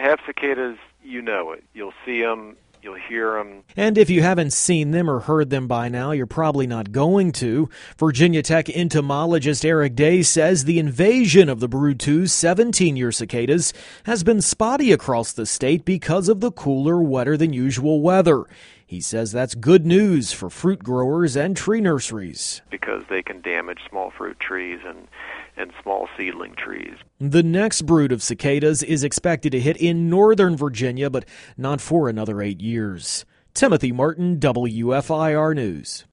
have cicadas, you know it. You'll see them. You'll hear them. And if you haven't seen them or heard them by now, you're probably not going to. Virginia Tech entomologist Eric Day says the invasion of the Brood 2 17-year cicadas has been spotty across the state because of the cooler, wetter than usual weather. He says that's good news for fruit growers and tree nurseries, because they can damage small fruit trees and small seedling trees. The next brood of cicadas is expected to hit in northern Virginia, but not for another 8 years. Timothy Martin, WFIR News.